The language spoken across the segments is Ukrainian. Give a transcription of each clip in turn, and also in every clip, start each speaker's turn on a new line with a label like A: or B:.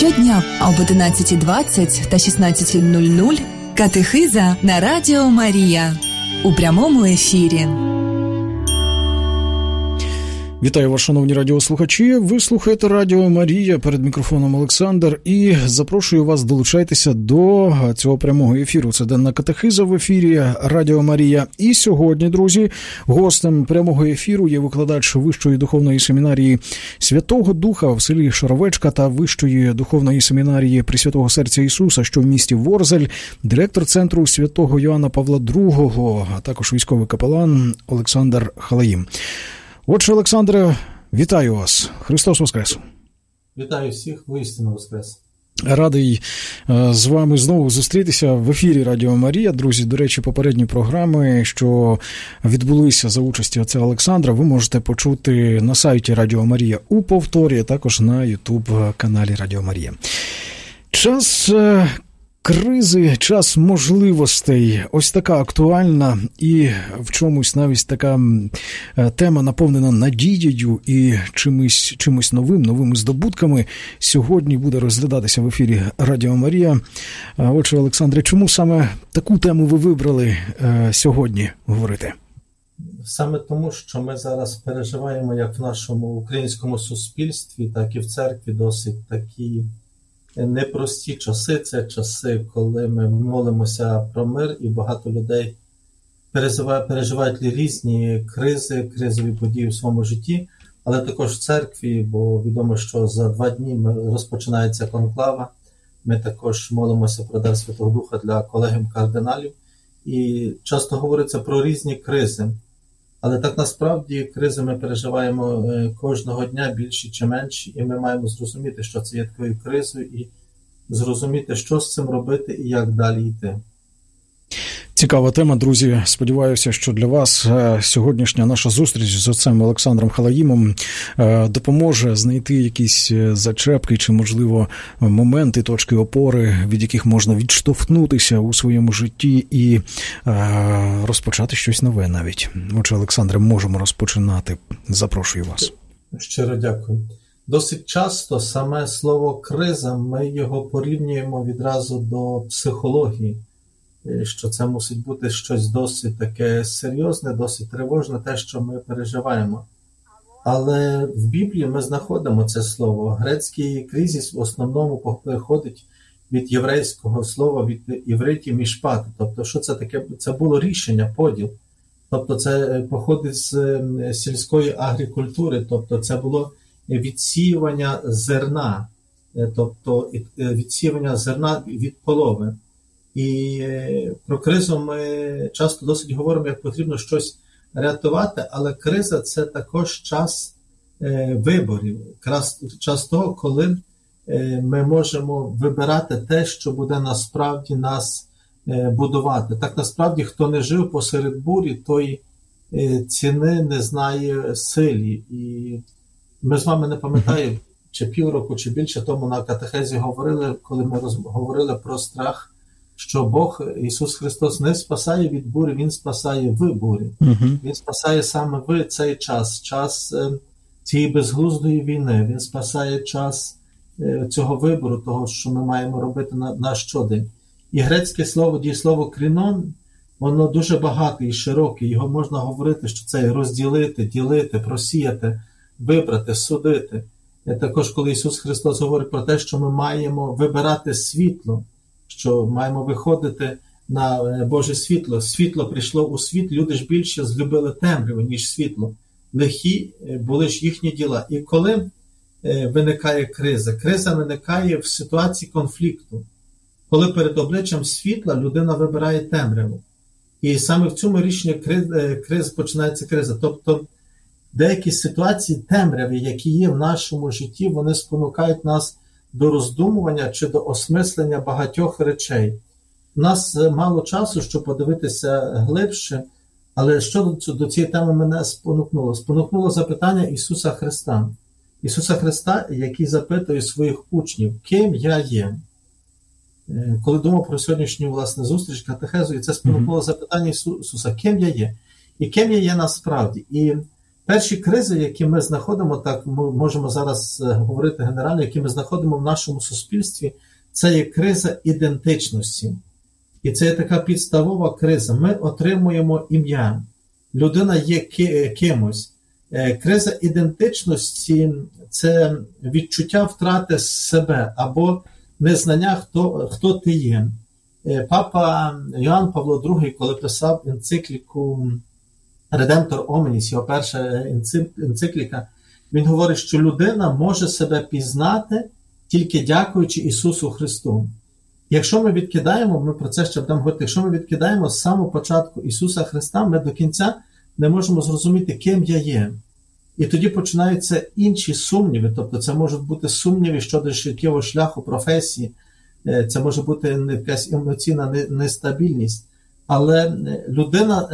A: Щодня об 11:20 та 16:00 катехиза на Радіо Марія у прямому ефірі.
B: Вітаю вас, шановні радіослухачі. Ви слухаєте Радіо Марія, перед мікрофоном Олександр, і запрошую вас долучайтеся до цього прямого ефіру. Це денна катехиза в ефірі Радіо Марія. І сьогодні, друзі, гостем прямого ефіру є викладач Вищої духовної семінарії Святого Духа в селі Шаровечка та Вищої духовної семінарії Пресвятого Серця Ісуса, що в місті Ворзель, директор центру Святого Йоанна Павла II, а також військовий капелан Олександр Халаїм. Отже, Олександре, вітаю вас. Христос Воскрес.
C: Вітаю всіх, воістину Воскрес.
B: Радий з вами знову зустрітися в ефірі Радіо Марія. Друзі, до речі, попередні програми, що відбулися за участі отця Олександра, ви можете почути на сайті Радіо Марія у повторі, а також на YouTube-каналі Радіо Марія. Час кризи, час можливостей, ось така актуальна і в чомусь навіть така тема наповнена надією і чимось новими здобутками сьогодні буде розглядатися в ефірі Радіо Марія. Отже, Олександре, чому саме таку тему ви вибрали сьогодні говорити?
C: Саме тому, що ми зараз переживаємо як в нашому українському суспільстві, так і в церкві досить такі непрості часи. Це часи, коли ми молимося про мир, і багато людей переживають різні кризи, кризові події в своєму житті, але також в церкві, бо відомо, що за 2 дні розпочинається конклава. Ми також молимося про дар Святого Духа для колегіум кардиналів. І часто говориться про різні кризи. Але так насправді кризи ми переживаємо кожного дня, більші чи менші, і ми маємо зрозуміти, що це є такою кризою, і зрозуміти, що з цим робити і як далі йти.
B: Цікава тема, друзі. Сподіваюся, що для вас сьогоднішня наша зустріч з отцем Олександром Халаїмом допоможе знайти якісь зачепки чи, можливо, моменти, точки опори, від яких можна відштовхнутися у своєму житті і розпочати щось нове навіть. Отже, Олександре, можемо розпочинати. Запрошую вас.
C: Щиро дякую. Досить часто саме слово «криза» ми його порівнюємо відразу до психології, що це мусить бути щось досить таке серйозне, досить тривожне, те, що ми переживаємо. Але в Біблії ми знаходимо це слово. Грецький кризис в основному походить від єврейського слова, від івриті мішпат. Тобто, що це таке? Це було рішення, поділ. Тобто, це походить з сільської агрикультури, тобто це було відсіювання зерна, тобто відсіювання зерна від полови. І про кризу ми часто досить говоримо, як потрібно щось рятувати, але криза – це також час виборів, час того, коли ми можемо вибирати те, що буде насправді нас будувати. Так насправді, хто не жив посеред бурі, той ціни не знає силі. І ми з вами, не пам'ятаю, чи півроку, чи більше тому на катехезі говорили, коли ми говорили про страх, що Бог, Ісус Христос, не спасає від бурі, Він спасає в бурі. Він спасає саме в цей час цієї безглуздої війни. Він спасає час цього вибору, того, що ми маємо робити на щодень. І грецьке слово, дієслово «крінон», воно дуже багате і широке. Його можна говорити, що це розділити, ділити, просіяти, вибрати, судити. Також, коли Ісус Христос говорить про те, що ми маємо вибирати світло, що маємо виходити на Боже світло. Світло прийшло у світ, люди ж більше злюбили темряву, ніж світло. Лихі були ж їхні діла. І коли виникає криза? Криза виникає в ситуації конфлікту. Коли перед обличчям світла людина вибирає темряву. І саме в цьому рішенні починається криза. Тобто деякі ситуації темряви, які є в нашому житті, вони спонукають нас до роздумування чи до осмислення багатьох речей. У нас мало часу, щоб подивитися глибше, але що до цієї теми мене спонукнуло? Спонукнуло запитання Ісуса Христа. Ісуса Христа, який запитує своїх учнів, ким я є? Коли думав про сьогоднішню, власне, зустріч, катехезу, і це спонукнуло запитання Ісуса, ким я є? І ким я є насправді? І Перші кризи, які ми знаходимо, так ми можемо зараз говорити генерально, які ми знаходимо в нашому суспільстві, це є криза ідентичності. І це є така підставова криза. Ми отримуємо ім'я. Людина є кимось. Криза ідентичності – це відчуття втрати себе або незнання, хто ти є. Папа Йоанн Павло II, коли писав енцикліку «Редемптор Омніс», його перша енцикліка, він говорить, що людина може себе пізнати тільки дякуючи Ісусу Христу. Якщо ми відкидаємо, ми про це ще будемо говорити, якщо ми відкидаємо з самого початку Ісуса Христа, ми до кінця не можемо зрозуміти, ким я є. І тоді починаються інші сумніви, тобто це можуть бути сумніви щодо життєвого шляху, професії, це може бути якась емоційна нестабільність. Але людина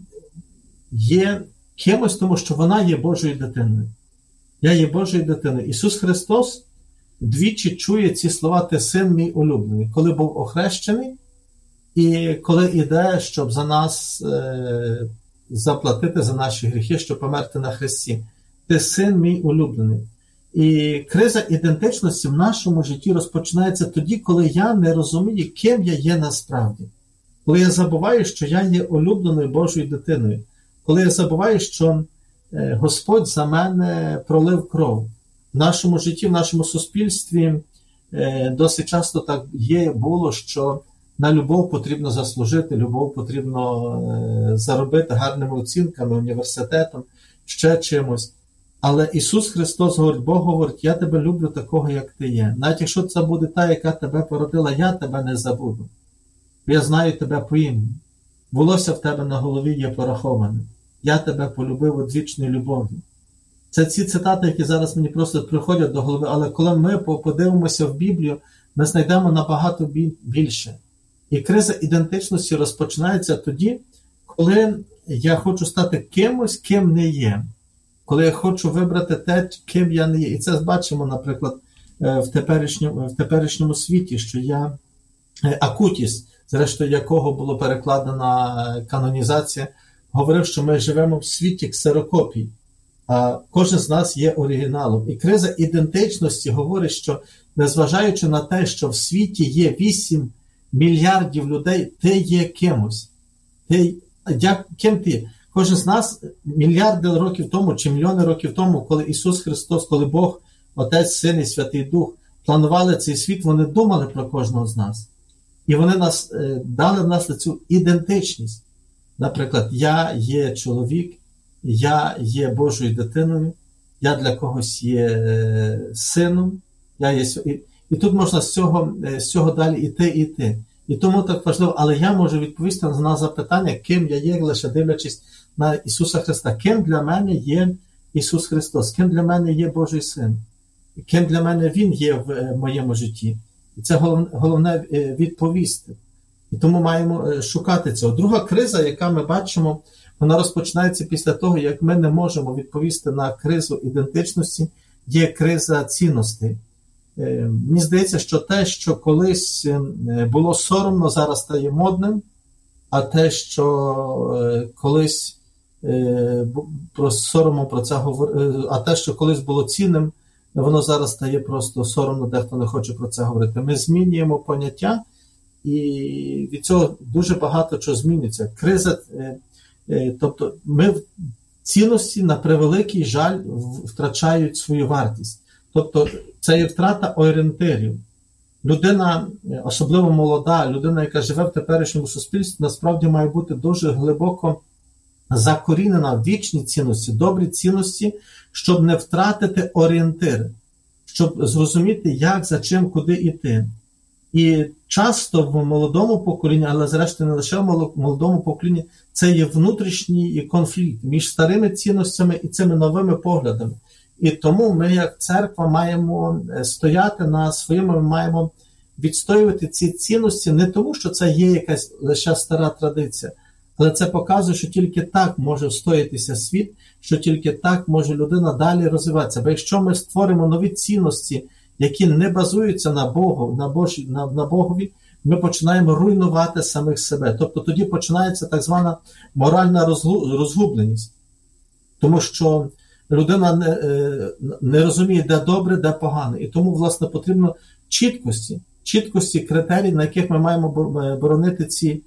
C: є кимось, тому що вона є Божою дитиною. Я є Божою дитиною. Ісус Христос двічі чує ці слова «Ти син мій улюблений», коли був охрещений і коли іде, щоб за нас заплатити за наші гріхи, щоб померти на хресті. «Ти син мій улюблений». І криза ідентичності в нашому житті розпочинається тоді, коли я не розумію, ким я є насправді. Коли я забуваю, що я є улюбленою Божою дитиною. Коли я забуваю, що Господь за мене пролив кров. В нашому житті, в нашому суспільстві досить часто так було, що на любов потрібно заслужити, любов потрібно заробити гарними оцінками, університетом, ще чимось. Але Ісус Христос говорить, Бог говорить, я тебе люблю такого, як ти є. Навіть якщо це буде та, яка тебе породила, я тебе не забуду. Я знаю тебе по імені. Волосся в тебе на голові є пораховане. Я тебе полюбив одвічною любов'ю. Це ці цитати, які зараз мені просто приходять до голови, але коли ми подивимося в Біблію, ми знайдемо набагато більше. І криза ідентичності розпочинається тоді, коли я хочу стати кимось, ким не є. Коли я хочу вибрати те, ким я не є. І це бачимо, наприклад, в теперішньому світі, що я Акутіс, зрештою якого було перекладена канонізація, говорив, що ми живемо в світі ксерокопій, а кожен з нас є оригіналом. І криза ідентичності говорить, що незважаючи на те, що в світі є 8 мільярдів людей, ти є кимось. Ким ти? Кожен з нас мільярди років тому, чи мільйони років тому, коли Ісус Христос, коли Бог, Отець, Син і Святий Дух планували цей світ, вони думали про кожного з нас. І вони дали в нас цю ідентичність. Наприклад, я є чоловік, я є Божою дитиною, я для когось є сином, і тут можна з цього далі іти. І тому так важливо, але я можу відповісти на запитання, ким я є, лише дивлячись на Ісуса Христа. Ким для мене є Ісус Христос? Ким для мене є Божий Син? Ким для мене Він є в моєму житті? І це головне відповісти. І тому маємо шукати цього. Друга криза, яка ми бачимо, вона розпочинається після того, як ми не можемо відповісти на кризу ідентичності, є криза цінностей. Мені здається, що те, що колись було соромно, зараз стає модним, а те, що колись соромно про це говорити, а те, що колись було цінним, воно зараз стає просто соромно, дехто не хоче про це говорити. Ми змінюємо поняття, і від цього дуже багато чого зміниться. Криза, тобто цінності, на превеликий жаль, втрачають свою вартість. Тобто це є втрата орієнтирів. Людина, особливо молода, людина, яка живе в теперішньому суспільстві, насправді має бути дуже глибоко закорінена в вічні цінності, добрі цінності, щоб не втратити орієнтири, щоб зрозуміти, як, за чим, куди йти. І часто в молодому поколінні, але зрештою не лише в молодому поколінні, це є внутрішній конфлікт між старими цінностями і цими новими поглядами. І тому ми, як церква, маємо стояти на своєму, ми маємо відстоювати ці цінності не тому, що це є якась лише стара традиція, але це показує, що тільки так може встоятися світ, що тільки так може людина далі розвиватися. Бо якщо ми створимо нові цінності, які не базуються на Богу, на Богові, ми починаємо руйнувати самих себе. Тобто тоді починається так звана моральна розгубленість. Тому що людина не розуміє, де добре, де погане. І тому, власне, потрібно чіткості критерій, на яких ми маємо боронити ці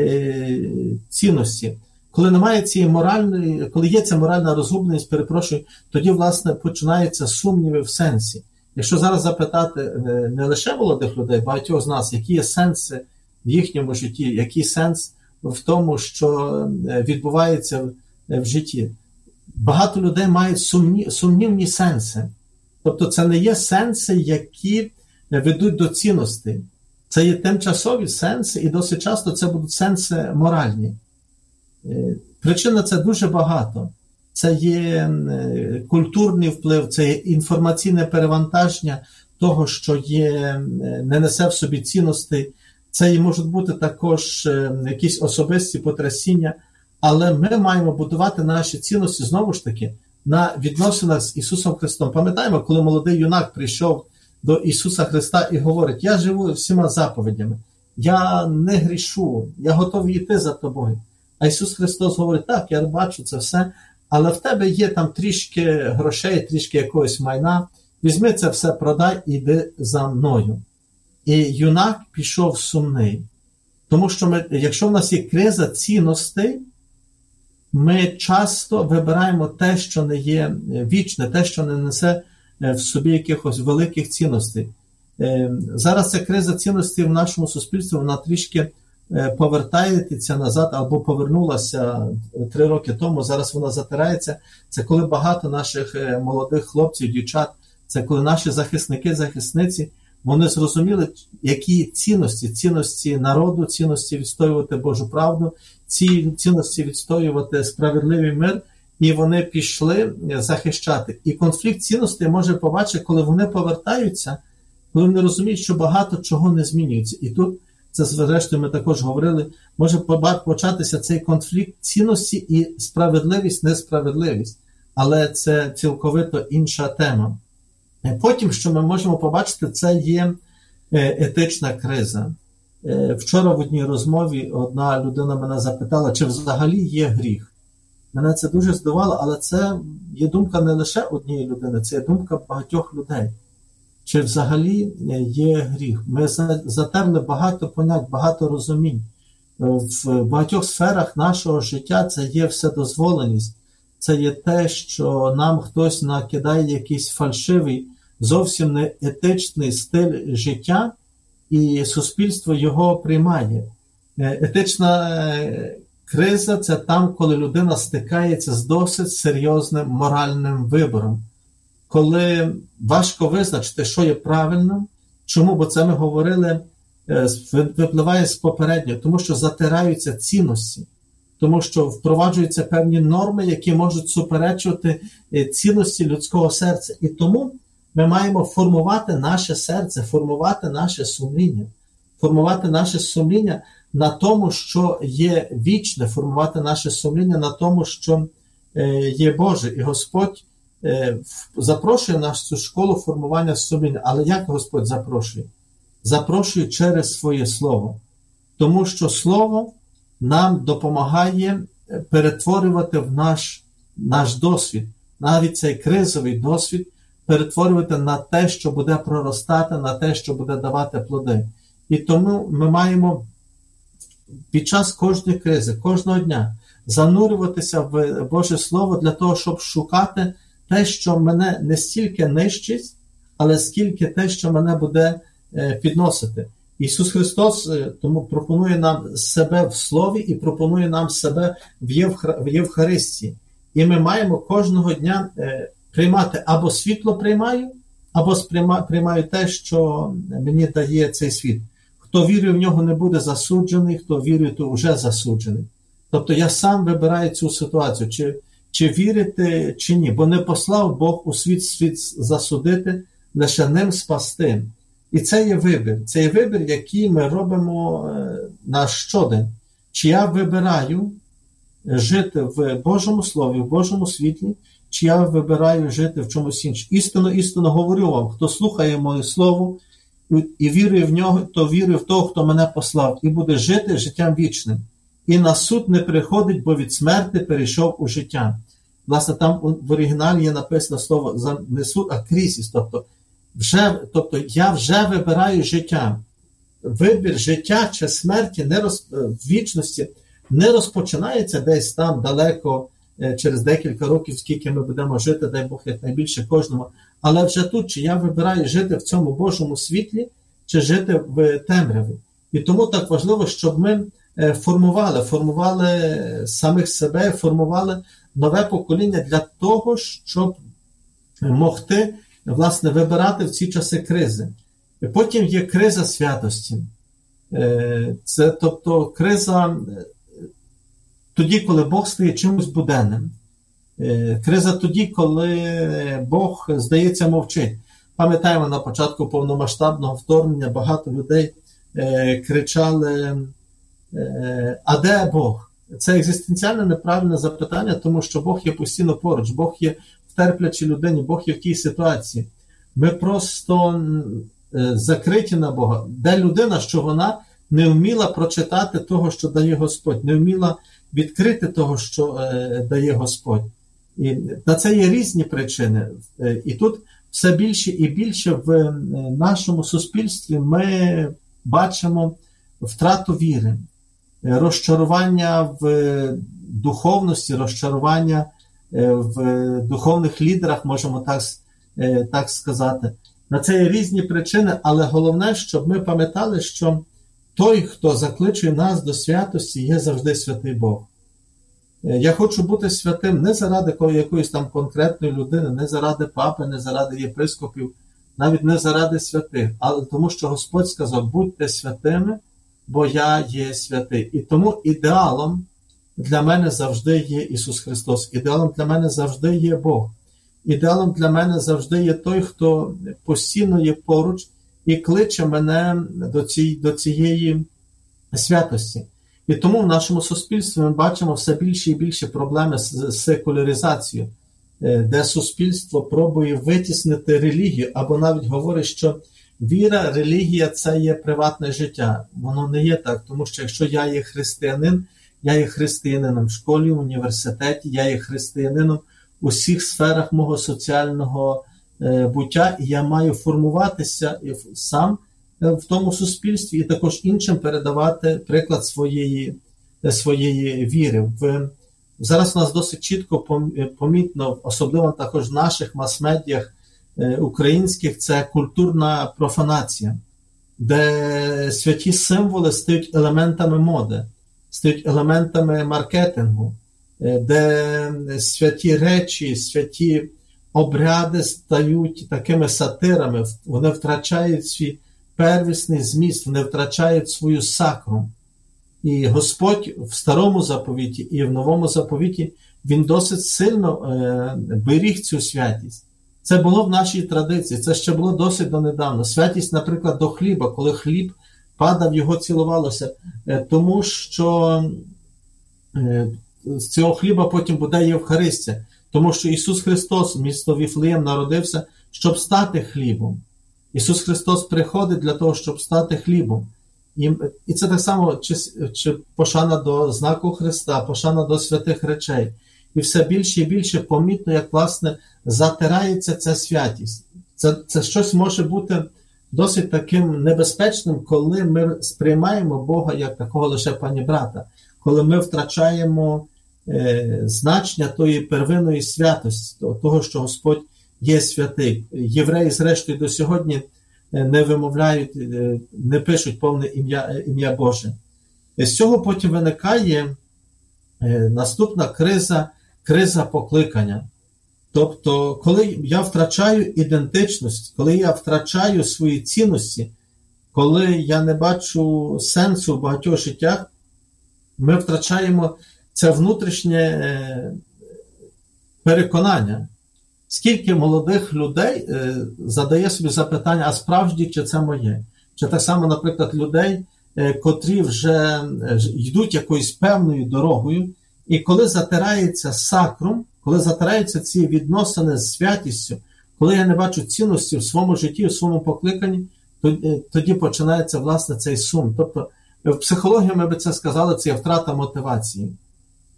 C: цінності. Коли немає цієї моральної, коли є ця моральна розгубленість, тоді, власне, починаються сумніви в сенсі. Якщо зараз запитати не лише молодих людей, багатьох з нас, які є сенси в їхньому житті, який сенс в тому, що відбувається в житті. Багато людей мають сумнівні сенси. Тобто це не є сенси, які ведуть до цінностей. Це є тимчасові сенси, і досить часто це будуть сенси моральні. Причин це дуже багато. Це є культурний вплив, це є інформаційне перевантаження того, що не несе в собі цінностей. Це і можуть бути також якісь особисті потрясіння, але ми маємо будувати наші цінності, знову ж таки, на відносинах з Ісусом Христом. Пам'ятаємо, коли молодий юнак прийшов до Ісуса Христа і говорить: я живу всіма заповідями, я не грішу, я готовий йти за тобою. А Ісус Христос говорить: так, я бачу це все, але в тебе є там трішки грошей, трішки якогось майна, візьми це все, продай і йди за мною. І юнак пішов сумний. Тому що якщо в нас є криза цінностей, ми часто вибираємо те, що не є вічне, те, що не несе в собі якихось великих цінностей. Зараз ця криза цінностей в нашому суспільстві, вона трішки повертається назад або повернулася 3 роки тому, зараз вона затирається. Це коли багато наших молодих хлопців, дівчат, це коли наші захисники, захисниці, вони зрозуміли, які цінності народу, цінності відстоювати Божу правду, цінності відстоювати справедливий мир, і вони пішли захищати. І конфлікт цінностей може побачити, коли вони повертаються, коли вони розуміють, що багато чого не змінюється. І тут, це зрештою ми також говорили, може початися цей конфлікт цінності і справедливість, несправедливість. Але це цілковито інша тема. Потім, що ми можемо побачити, це є етична криза. Вчора в одній розмові одна людина мене запитала, чи взагалі є гріх. Мене це дуже здивувало, але це є думка не лише однієї людини, це є думка багатьох людей. Чи взагалі є гріх? Ми затерли багато понять, багато розумінь. В багатьох сферах нашого життя це є вседозволеність. Це є те, що нам хтось накидає якийсь фальшивий, зовсім не етичний стиль життя, і суспільство його приймає. Етична криза – це там, коли людина стикається з досить серйозним моральним вибором. Коли важко визначити, що є правильним. Чому? Бо це ми говорили, випливає з попереднього. Тому що затираються цінності. Тому що впроваджуються певні норми, які можуть суперечувати цінності людського серця. І тому ми маємо формувати наше серце, формувати наше сумління на тому, що є вічне, формувати наше сумління на тому, що є Боже. І Господь запрошує нас в цю школу формування сумління. Але як Господь запрошує? Запрошує через своє Слово. Тому що Слово нам допомагає перетворювати в наш досвід, навіть цей кризовий досвід, перетворювати на те, що буде проростати, на те, що буде давати плоди. І тому ми маємо під час кожної кризи, кожного дня занурюватися в Боже Слово для того, щоб шукати те, що мене не стільки нищить, але скільки те, що мене буде підносити. Ісус Христос тому пропонує нам себе в Слові і пропонує нам себе в Євхаристії. І ми маємо кожного дня приймати або світло приймаю, або приймаю те, що мені дає цей світ. Хто вірує в нього, не буде засуджений, хто вірує, то вже засуджений. Тобто я сам вибираю цю ситуацію, чи вірити, чи ні. Бо не послав Бог у світ засудити, лише ним спасти. І це є вибір. Це є вибір, який ми робимо на щодень. Чи я вибираю жити в Божому Слові, в Божому світлі, чи я вибираю жити в чомусь іншому. Істинно говорю вам, хто слухає моє Слово і вірує в нього, то вірує в того, хто мене послав, і буде жити життям вічним. І на суд не приходить, бо від смерти перейшов у життя. Власне, там в оригіналі є написано слово «занесу», а «крісіс», тобто я вже вибираю життя. Вибір життя чи смерті в вічності не розпочинається десь там далеко, через декілька років, скільки ми будемо жити, дай Бог, якнайбільше кожному. Але вже тут, чи я вибираю жити в цьому Божому світлі, чи жити в темряві. І тому так важливо, щоб ми формували самих себе, формували нове покоління для того, щоб могти, власне, вибирати в ці часи кризи. І потім є криза святості. Це, тобто, криза тоді, коли Бог стає чимось буденним. Криза тоді, коли Бог, здається, мовчить. Пам'ятаємо, на початку повномасштабного вторгнення багато людей кричали: «А де Бог?» Це екзистенціальне неправильне запитання, тому що Бог є постійно поруч, Бог є в терплячій людині, Бог є в тій ситуації. Ми просто закриті на Бога. Де людина, що вона не вміла прочитати того, що дає Господь, не вміла відкрити того, що дає Господь. І на це є різні причини. І тут все більше і більше в нашому суспільстві ми бачимо втрату віри, розчарування в духовності, розчарування в духовних лідерах, можемо так сказати. На це є різні причини, але головне, щоб ми пам'ятали, що той, хто закличує нас до святості, є завжди святий Бог. Я хочу бути святим не заради якоїсь там конкретної людини, не заради папи, не заради єпископів, навіть не заради святих, але тому, що Господь сказав: будьте святими, бо я є святий. І тому ідеалом для мене завжди є Ісус Христос, ідеалом для мене завжди є Бог. Ідеалом для мене завжди є той, хто постійно є поруч і кличе мене до цієї святості. І тому в нашому суспільстві ми бачимо все більше і більше проблеми з секуляризацією, де суспільство пробує витіснити релігію, або навіть говорить, що віра, релігія – це є приватне життя. Воно не є так, тому що якщо я є християнин, я є християнином в школі, в університеті, я є християнином у всіх сферах мого соціального буття, і я маю формуватися сам в тому суспільстві і також іншим передавати приклад своєї віри. Зараз у нас досить чітко помітно, особливо також в наших мас-медіях українських, це культурна профанація, де святі символи стають елементами моди, стають елементами маркетингу, де святі речі, святі обряди стають такими сатирами, вони втрачають свій первісний зміст, вони втрачають свою сакру. І Господь в Старому заповіті і в Новому заповіті, Він досить сильно беріг цю святість. Це було в нашій традиції, це ще було досить донедавна. Святість, наприклад, до хліба, коли хліб падав, його цілувалося, тому що з цього хліба потім буде Євхаристія, тому що Ісус Христос, місто Віфлеєм, народився, щоб стати хлібом. Ісус Христос приходить для того, щоб стати хлібом. І це так само чи пошана до знаку Христа, пошана до святих речей. І все більше і більше помітно, як, власне, затирається ця святість. Це щось може бути досить таким небезпечним, коли ми сприймаємо Бога як такого лише панібрата, коли ми втрачаємо значення тої первинної святості, того, що Господь є святий. Євреї, зрештою, до сьогодні не вимовляють, не пишуть повне ім'я Боже. І з цього потім виникає наступна криза покликання. Тобто, коли я втрачаю ідентичність, коли я втрачаю свої цінності, коли я не бачу сенсу в багатьох життях, ми втрачаємо це внутрішнє переконання. Скільки молодих людей задає собі запитання, а справді, чи це моє? Чи так само, наприклад, людей, котрі вже йдуть якоюсь певною дорогою, і коли затирається сакрум, коли затираються ці відносини з святістю, коли я не бачу цінності в своєму житті, в своєму покликанні, тоді починається, власне, цей сум. Тобто, в психології ми би це сказали, це є втрата мотивації.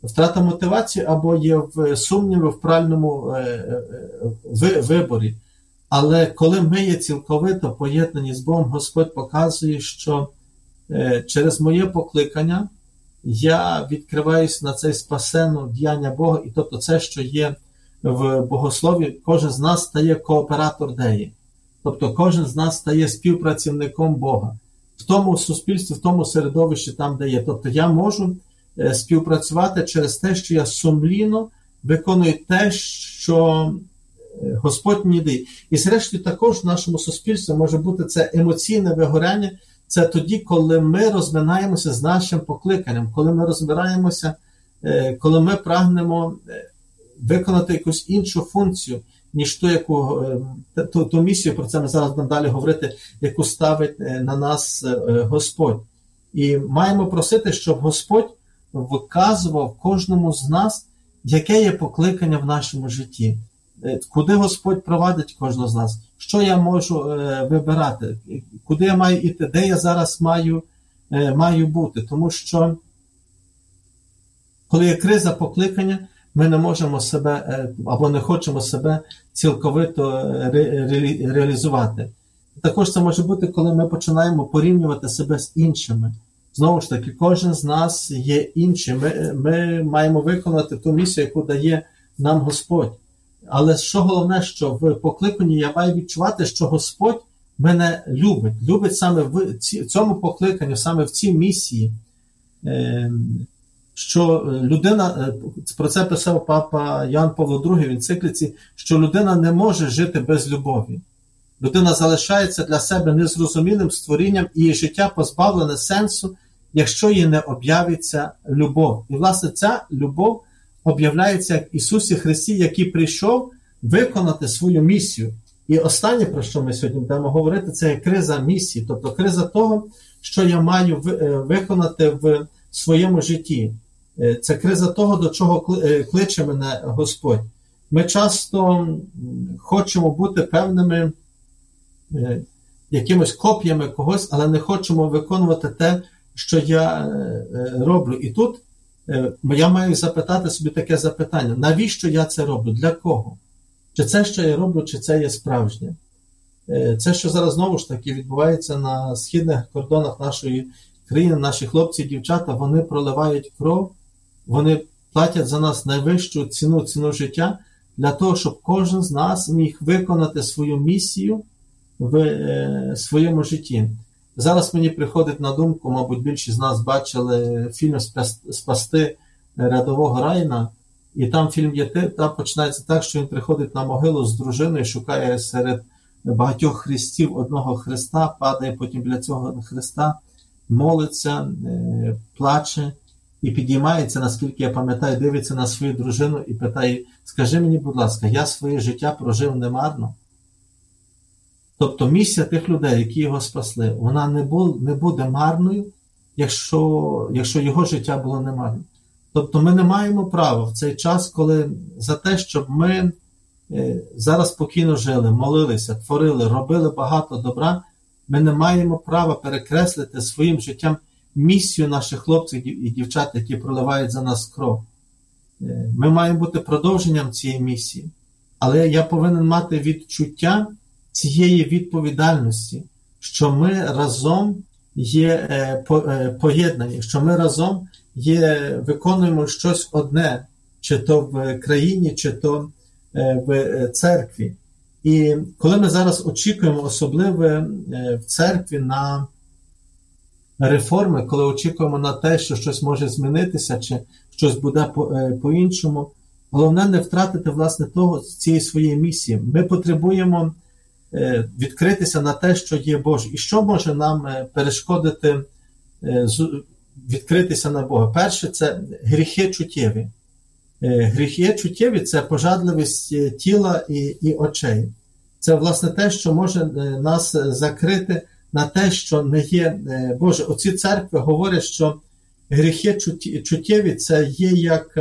C: втрата мотивації або є сумніви в правильному виборі. Але коли ми є цілковито поєднані з Богом, Господь показує, що через моє покликання я відкриваюсь на це спасенне діяння Бога, і тобто це, що є в богослові, кожен з нас стає кооператор Деї. Тобто кожен з нас стає співпрацівником Бога. В тому суспільстві, в тому середовищі, там, де є. Тобто я можу співпрацювати через те, що я сумлінно виконую те, що Господь мені дає. І зрештою також в нашому суспільстві може бути це емоційне вигоряння. Це тоді, коли ми розминаємося з нашим покликанням, коли ми розбираємося, коли ми прагнемо виконати якусь іншу функцію, ніж ту місію, про це ми зараз будемо далі говорити, яку ставить на нас Господь. І маємо просити, щоб Господь виказував кожному з нас, яке є покликання в нашому житті. Куди Господь провадить кожного з нас? Що я можу вибирати? Куди я маю йти? Де я зараз маю бути? Тому що, коли є криза покликання, ми не можемо себе або не хочемо себе цілковито реалізувати. Також це може бути, коли ми починаємо порівнювати себе з іншими. Знову ж таки, кожен з нас є іншим. Ми маємо виконати ту місію, яку дає нам Господь. Але що головне, що в покликанні я маю відчувати, що Господь мене любить. Любить саме в цьому покликанні, саме в цій місії. Що людина, про це писав папа Ян Павло II в енцикліці, що людина не може жити без любові. Людина залишається для себе незрозумілим створінням, і її життя позбавлене сенсу, якщо їй не об'явиться любов. І, власне, ця любов об'являється як Ісусі Христі, який прийшов виконати свою місію. І останнє, про що ми сьогодні будемо говорити, це є криза місії, тобто криза того, що я маю виконати в своєму житті. Це криза того, до чого кличе мене Господь. Ми часто хочемо бути певними якимось копіями когось, але не хочемо виконувати те, що я роблю. І тут я маю запитати собі таке запитання. Навіщо я це роблю? Для кого? Чи це, що я роблю, чи це є справжнє? Це, що зараз знову ж таки відбувається на східних кордонах нашої країни, наші хлопці і дівчата, вони проливають кров, вони платять за нас найвищу ціну життя, для того, щоб кожен з нас міг виконати свою місію в своєму житті. Зараз мені приходить на думку, мабуть, більшість з нас бачили фільм «Спасти рядового Райана», і там фільм є, там починається так, що він приходить на могилу з дружиною, шукає серед багатьох хрестів одного хреста, падає потім біля цього хреста, молиться, плаче і підіймається, наскільки я пам'ятаю, дивиться на свою дружину і питає: скажи мені, будь ласка, я своє життя прожив немарно? Тобто місія тих людей, які його спасли, вона не буде марною, якщо його життя було немарним. Тобто ми не маємо права в цей час, коли за те, щоб ми зараз спокійно жили, молилися, творили, робили багато добра, ми не маємо права перекреслити своїм життям місію наших хлопців і дівчат, які проливають за нас кров. Ми маємо бути продовженням цієї місії. Але я повинен мати відчуття цієї відповідальності, що ми разом є поєднані, що ми разом виконуємо щось одне, чи то в країні, чи то в церкві. І коли ми зараз очікуємо, особливо в церкві, на реформи, коли очікуємо на те, що щось може змінитися, чи щось буде по-іншому, головне не втратити, власне, цієї своєї місії. Ми потребуємо відкритися на те, що є Боже. І що може нам перешкодити відкритися на Бога? Перше, це гріхи чуттєві. Гріхи чуттєві – це пожадливість тіла і очей. Це, власне, те, що може нас закрити на те, що не є Боже. Оці церкви говорять, що гріхи чуттєві – це є як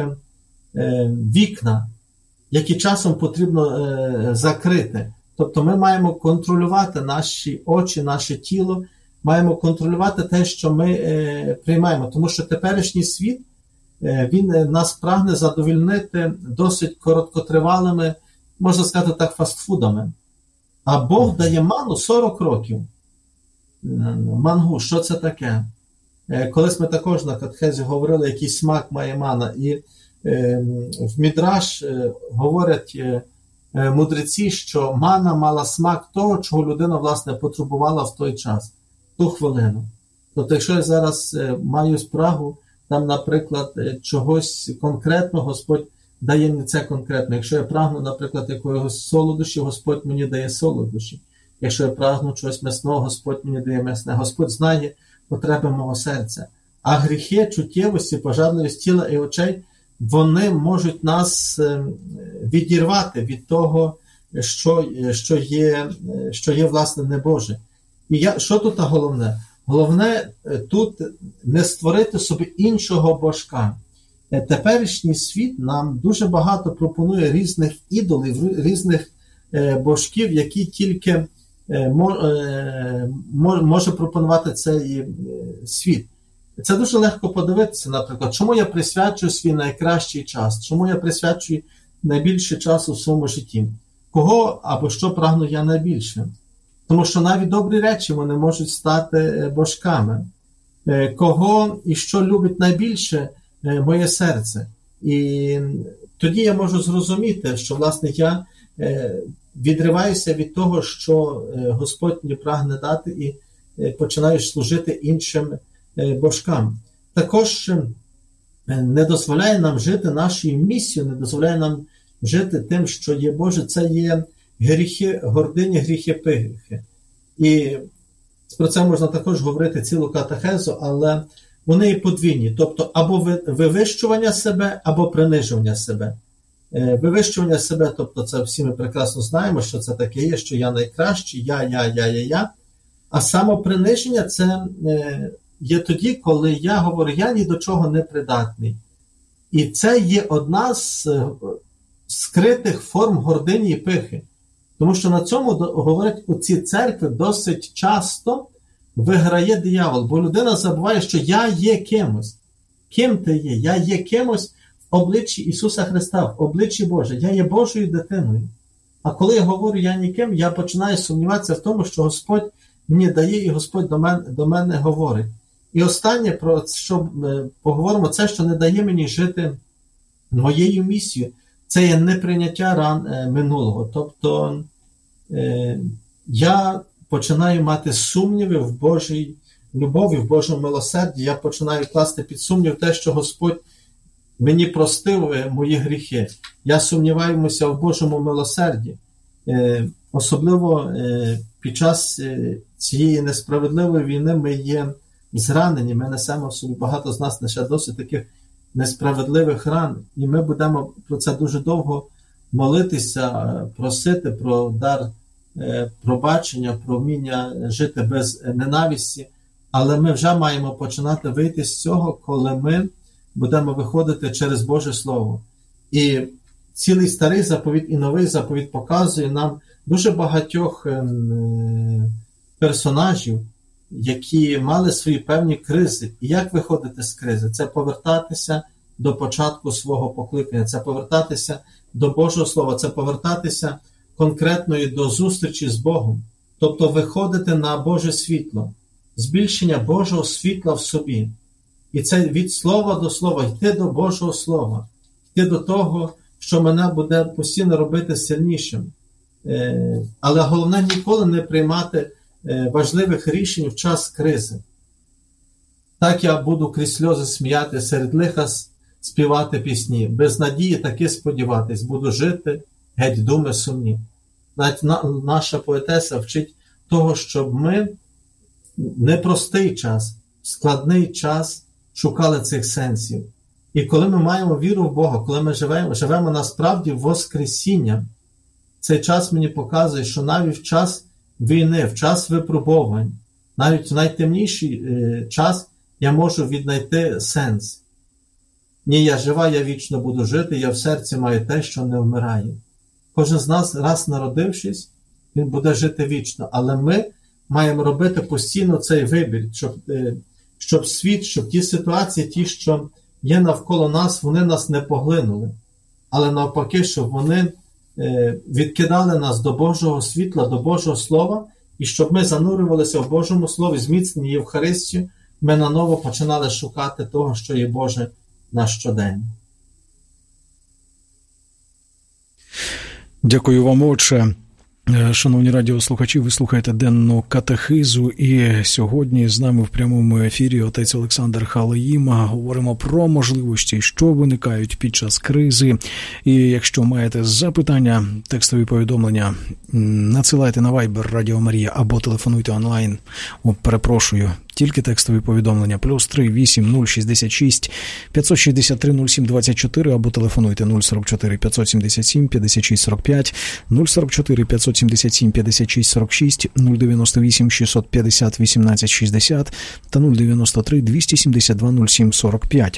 C: вікна, які часом потрібно закрити. Тобто ми маємо контролювати наші очі, наше тіло, маємо контролювати те, що ми приймаємо. Тому що теперішній світ він нас прагне задовольнити досить короткотривалими, можна сказати так, фастфудами. А Бог дає ману 40 років. Мангу, що це таке? Колись ми також на катехезі говорили, який смак має мана. І в Мідраш говорять мудреці, що мана мала смак того, чого людина, власне, потребувала в той час, ту хвилину. Тобто, якщо я зараз маю спрагу, там, наприклад, чогось конкретного, Господь дає мені це конкретно. Якщо я прагну, наприклад, якогось солодощі, Господь мені дає солодощі. Якщо я прагну чогось м'ясного, Господь мені дає м'ясне. Господь знає потреби мого серця. А гріхи, чуттєвості, пожадливість тіла і очей, вони можуть нас відірвати від того, що є власне, небоже. І що тут головне? Головне тут не створити собі іншого божка. Теперішній світ нам дуже багато пропонує різних ідолів, різних божків, які тільки може пропонувати цей світ. Це дуже легко подивитися, наприклад, чому я присвячую свій найкращий час, чому я присвячую найбільше часу в своєму житті, кого або що прагну я найбільше. Тому що навіть добрі речі вони можуть стати божками. Кого і що любить найбільше моє серце. І тоді я можу зрозуміти, що, власне, я відриваюся від того, що Господь мені прагне дати, і починаю служити іншим божкам. Також не дозволяє нам жити нашою місією, не дозволяє нам жити тим, що є Боже, це є гріхи гордині, гріхи пихи. І про це можна також говорити цілу катехезу, але вони є подвійні. Тобто або вивищування себе, або принижування себе. Вивищування себе, тобто це всі ми прекрасно знаємо, що це таке є, що я найкращий, я. А самоприниження – це є тоді, коли я говорю, я ні до чого не придатний. І це є одна з скритих форм гордині і пихи. Тому що на цьому, говорять, у цій церкві досить часто виграє диявол, бо людина забуває, що я є кимось. Ким ти є? Я є кимось в обличчі Ісуса Христа, в обличчі Боже. Я є Божою дитиною. А коли я говорю я ніким, я починаю сумніватися в тому, що Господь мені дає і Господь до мене говорить. І останнє, про що поговоримо, це, що не дає мені жити моєю місією, це є неприйняття ран минулого. Тобто я починаю мати сумніви в Божій любові, в Божому милосерді. Я починаю класти під сумнів те, що Господь мені простив мої гріхи. Я сумніваюся в Божому милосерді. Особливо під час цієї несправедливої війни ми є зранені, ми несемо в собі, багато з нас несе досить таких несправедливих ран. І ми будемо про це дуже довго молитися, просити про дар пробачення, про вміння жити без ненависті. Але ми вже маємо починати вийти з цього, коли ми будемо виходити через Боже Слово. І цілий старий заповіт і новий заповіт показує нам дуже багатьох персонажів, які мали свої певні кризи. І як виходити з кризи? Це повертатися до початку свого покликання, це повертатися до Божого Слова, це повертатися конкретно до зустрічі з Богом. Тобто виходити на Боже світло, збільшення Божого світла в собі. І це від слова до слова, йти до Божого Слова, йти до того, що мене буде постійно робити сильнішим. Але головне ніколи не приймати важливих рішень в час кризи. Так я буду крізь сльози сміяти, серед лиха співати пісні, без надії таки сподіватись, буду жити, геть думи сумні. Навіть наша поетеса вчить того, щоб ми непростий час, складний час шукали цих сенсів. І коли ми маємо віру в Бога, коли ми живемо насправді воскресінням, цей час мені показує, що навіть в час війни, в час випробувань, навіть в найтемніший час я можу віднайти сенс. Ні, я жива, я вічно буду жити, я в серці маю те, що не вмирає. Кожен з нас, раз народившись, він буде жити вічно, але ми маємо робити постійно цей вибір, щоб світ, щоб ті ситуації, ті, що є навколо нас, вони нас не поглинули, але навпаки, щоб вони відкидали нас до Божого світла, до Божого Слова, і щоб ми занурювалися в Божому Слові, зміцнені Євхаристію, ми наново починали шукати того, що є Боже на щодень.
B: Дякую вам, отче. Шановні радіослухачі, ви слухаєте денну катехизу, і сьогодні з нами в прямому ефірі отець Олександр Халеїма. Говоримо про можливості, що виникають під час кризи. І якщо маєте запитання, текстові повідомлення, надсилайте на Viber Радіо Марія або телефонуйте онлайн. Перепрошую, тільки текстові повідомлення. +3 8 066 563 07 24 або телефонуйте 044 577 56 45, 044 577 56 46, 098 650 18 60 та 093 272 07 45.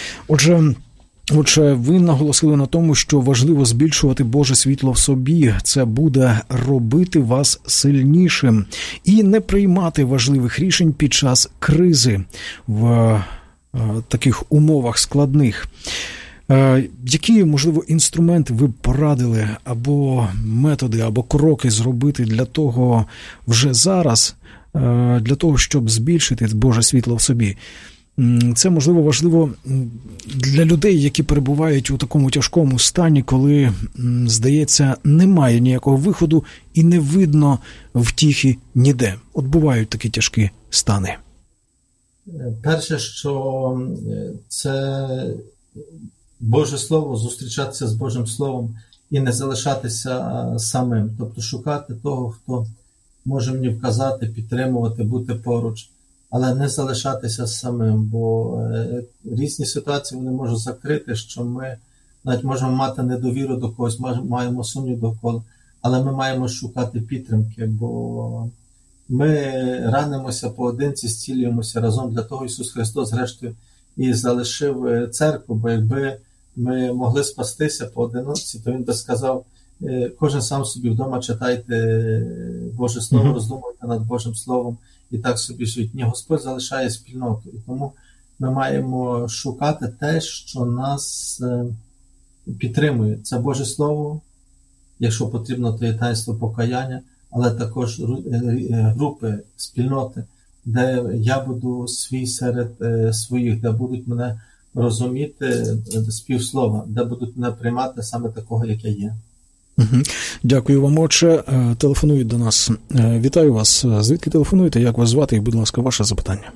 B: Отже, ви наголосили на тому, що важливо збільшувати Боже світло в собі. Це буде робити вас сильнішим і не приймати важливих рішень під час кризи в таких умовах складних. Які, можливо, інструменти ви б порадили, або методи, або кроки зробити для того вже зараз, для того, щоб збільшити Боже світло в собі? Це, можливо, важливо для людей, які перебувають у такому тяжкому стані, коли, здається, немає ніякого виходу і не видно втіхи ніде. От бувають такі тяжкі стани.
C: Перше, що це Боже Слово, зустрічатися з Божим Словом і не залишатися самим. Тобто шукати того, хто може мені вказати, підтримувати, бути поруч, але не залишатися самим, бо різні ситуації вони можуть закрити, що ми навіть можемо мати недовіру до когось, маємо сумнів довкола, але ми маємо шукати підтримки, бо ми ранимося поодинці, зцілюємося разом. Для того Ісус Христос, зрештою, і залишив церкву, бо якби ми могли спастися поодиночці, то Він би сказав, кожен сам собі вдома читайте Боже Слово, роздумуйте над Божим Словом і так собі живіть. Ні, Господь залишає спільноту, і тому ми маємо шукати те, що нас підтримує. Це Боже Слово, якщо потрібно, то є таїнство покаяння, але також групи, спільноти, де я буду свій серед своїх, де будуть мене розуміти співслова, де будуть мене приймати саме такого, як я є.
B: Дякую вам, отче. Телефонують до нас. Вітаю вас. Звідки телефонуєте? Як вас звати? І, будь ласка, ваше запитання.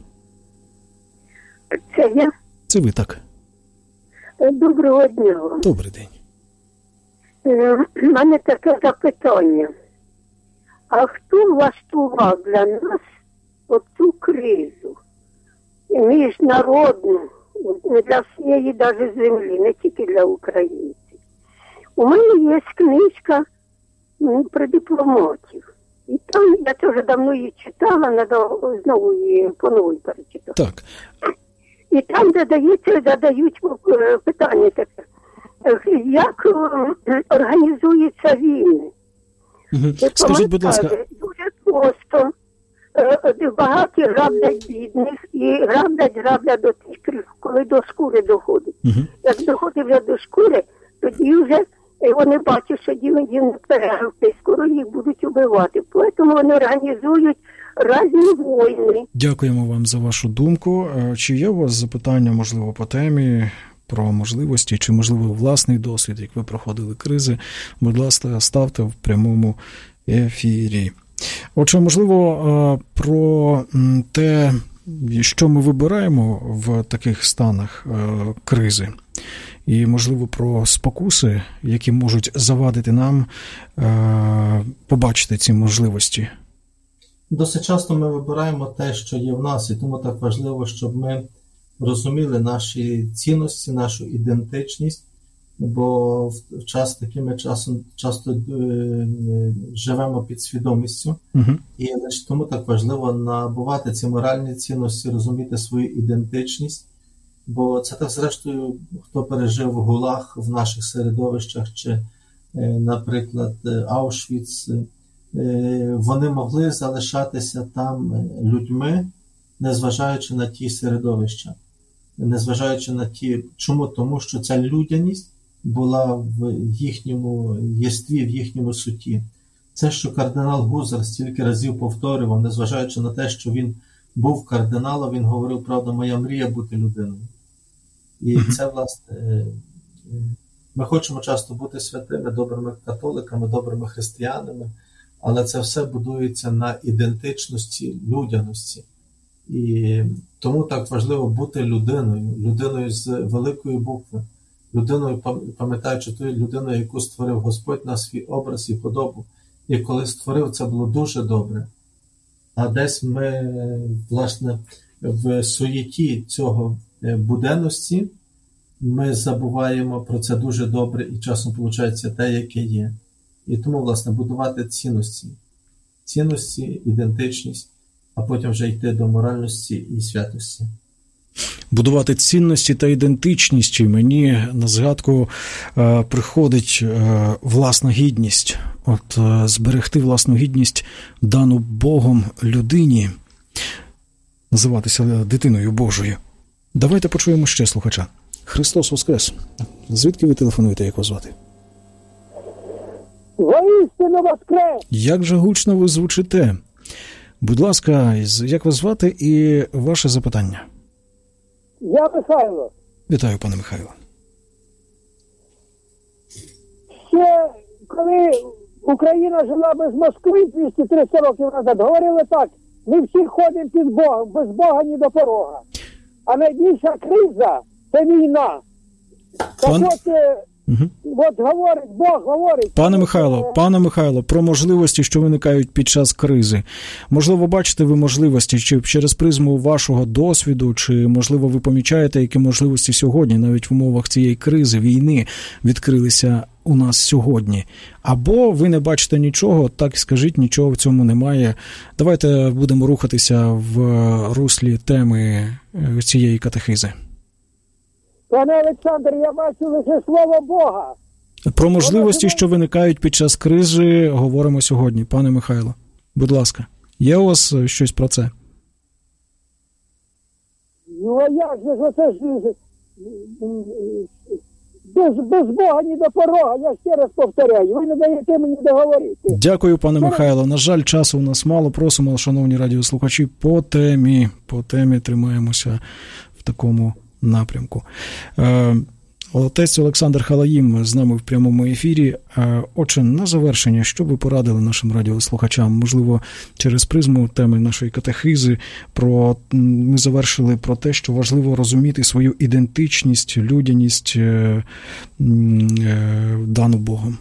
D: Це я?
B: Це ви, так.
D: Доброго дня.
B: Добрий день.
D: У мене таке запитання. А хто влаштував для нас оцю кризу? Міжнародну, не для всієї навіть землі, не тільки для українців. У мене є книжка про дипломатів. І там, я це вже давно її читала, треба знову її по-новій перечитати.
B: Так.
D: І там задають питання таке, як організуються війни.
B: Скажіть, будь ласка.
D: Дуже просто. Багаті граблять бідних і граблять до тих, коли до шкури доходить. Як доходить вже до шкури, тоді вже вони бачать, що діло не перегрупи, скоро їх будуть убивати. Тому вони організують різні війни.
B: Дякуємо вам за вашу думку. Чи є у вас запитання, можливо, по темі, про можливості, чи, можливо, власний досвід, як ви проходили кризи? Будь ласка, ставте в прямому ефірі. Отже, можливо, про те, що ми вибираємо в таких станах кризи, і, можливо, про спокуси, які можуть завадити нам побачити ці можливості.
C: Досить часто ми вибираємо те, що є в нас, і тому так важливо, щоб ми розуміли наші цінності, нашу ідентичність, бо в час такими часом часто живемо під свідомістю, і лише тому так важливо набувати ці моральні цінності, розуміти свою ідентичність, бо це так, зрештою, хто пережив ГУЛАГ в наших середовищах, чи, наприклад, Аушвіц, вони могли залишатися там людьми, незважаючи на ті середовища. незважаючи на ті, чому? Тому що ця людяність була в їхньому єстві, в їхньому суті. Це, що кардинал Гузар стільки разів повторював, незважаючи на те, що він був кардиналом, він говорив, правда, моя мрія бути людиною. І це, власне, ми хочемо часто бути святими, добрими католиками, добрими християнами, але це все будується на ідентичності, людяності. І тому так важливо бути людиною з великої букви, людиною, пам'ятаючи ту людину, яку створив Господь на свій образ і подобу. І коли створив, це було дуже добре. А десь ми, власне, в суєті цього буденності, ми забуваємо про це дуже добре і часом виходить те, яке є. І тому, власне, будувати цінності, ідентичність, а потім вже йти до моральності і святості.
B: Будувати цінності та ідентичність. І мені на згадку приходить власна гідність. От зберегти власну гідність, дану Богом людині, називатися дитиною Божою. Давайте почуємо ще слухача. Христос Воскрес. Звідки ви телефонуєте, як вас звати?
E: Воістину Воскрес!
B: Як же гучно ви звучите? Будь ласка, як вас звати і ваше запитання?
E: Я Михайло.
B: Вітаю, пане Михайло.
E: Ще коли Україна жила без Москви 200-300 років назад, говорили так, ми всі ходимо під Богом, без Бога ні до порога. А найбільша криза – це війна. От говорить, Бог говорить.
B: Пане Михайло, про можливості, що виникають під час кризи. Можливо, бачите ви можливості, чи через призму вашого досвіду, чи, можливо, ви помічаєте, які можливості сьогодні, навіть в умовах цієї кризи, війни, відкрилися у нас сьогодні. Або ви не бачите нічого, так скажіть, нічого в цьому немає. Давайте будемо рухатися в руслі теми цієї катехизи.
E: Пане Олександр, я бачу лише слово Бога.
B: Про можливості, що виникають під час кризи, говоримо сьогодні. Пане Михайло, будь ласка, є у вас щось про це?
E: Ну, а як же оце ж без Бога ні до порога, я ще раз повторяю, ви не даєте мені договорити.
B: Дякую, пане Михайло. На жаль, часу у нас мало. Просимо, шановні радіослухачі, по темі тримаємося в такому напрямку. Отець Олександр Халаїм з нами в прямому ефірі. Отже, на завершення, що ви порадили нашим радіослухачам? Можливо, через призму теми нашої катехизи ми завершили про те, що важливо розуміти свою ідентичність, людяність, дану Богом.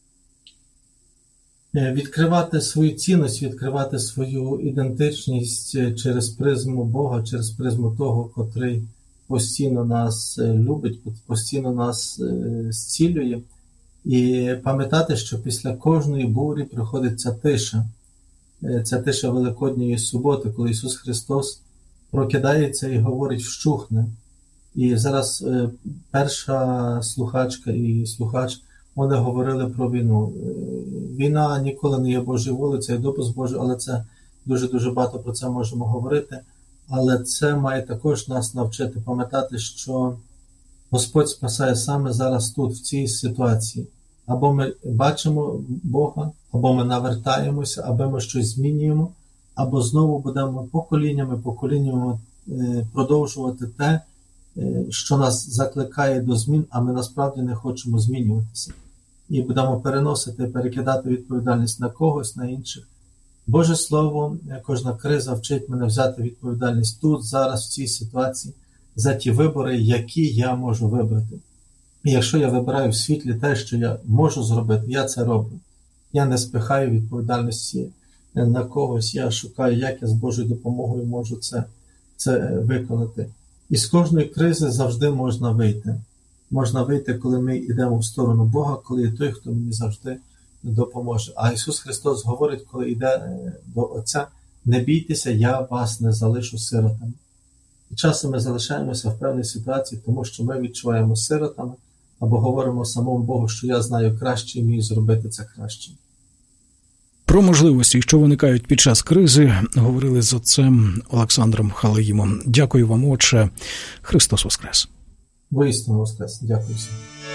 C: Відкривати свою цінність, відкривати свою ідентичність через призму Бога, через призму того, котрий постійно нас любить, постійно нас зцілює. І пам'ятати, що після кожної бурі приходить ця тиша. Ця тиша Великодньої суботи, коли Ісус Христос прокидається і говорить «вщухне». І зараз перша слухачка і слухач, вони говорили про війну. Війна ніколи не є Божою волею, це є допуск Божий, але це дуже-дуже багато про це можемо говорити. Але це має також нас навчити пам'ятати, що Господь спасає саме зараз тут, в цій ситуації. Або ми бачимо Бога, або ми навертаємося, або ми щось змінюємо, або знову будемо поколіннями продовжувати те, що нас закликає до змін, а ми насправді не хочемо змінюватися. І будемо перекидати відповідальність на когось, на інших. Боже Слово, кожна криза вчить мене взяти відповідальність тут, зараз, в цій ситуації, за ті вибори, які я можу вибрати. І якщо я вибираю в світлі те, що я можу зробити, я це роблю. Я не спихаю відповідальності на когось, я шукаю, як я з Божою допомогою можу це виконати. І з кожної кризи завжди можна вийти. Можна вийти, коли ми йдемо в сторону Бога, коли є той, хто мені завжди допоможе. А Ісус Христос говорить, коли йде до Отця, не бійтеся, я вас не залишу сиротами. І часом ми залишаємося в певній ситуації, тому що ми відчуваємо сиротами, або говоримо самому Богу, що я знаю краще і вмію зробити це краще.
B: Про можливості, що виникають під час кризи, говорили з отцем Олександром Халаїмом. Дякую вам, отче. Христос Воскрес!
C: Воістину Воскрес! Дякую всім!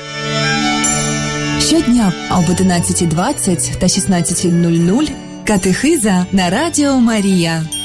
A: Щодня об 11:20 та 16:00 катехиза на Радіо Марія.